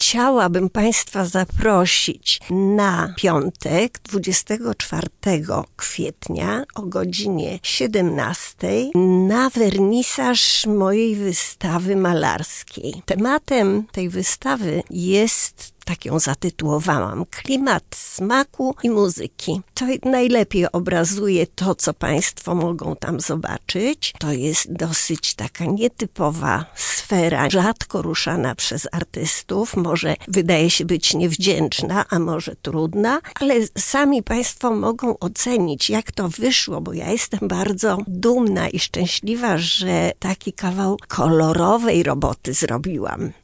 chciałabym Państwa zaprosić na piątek, 24 kwietnia o godzinie 17 na wernisaż mojej wystawy malarskiej. Tematem tej wystawy jest, tak ją zatytułowałam, klimat smaku i muzyki. To najlepiej obrazuje to, co Państwo mogą tam zobaczyć. To jest dosyć taka nietypowa sfera, rzadko ruszana przez artystów. Może wydaje się być niewdzięczna, a może trudna, ale sami Państwo mogą ocenić, jak to wyszło, bo ja jestem bardzo dumna i szczęśliwa, że taki kawał kolorowej roboty zrobiłam.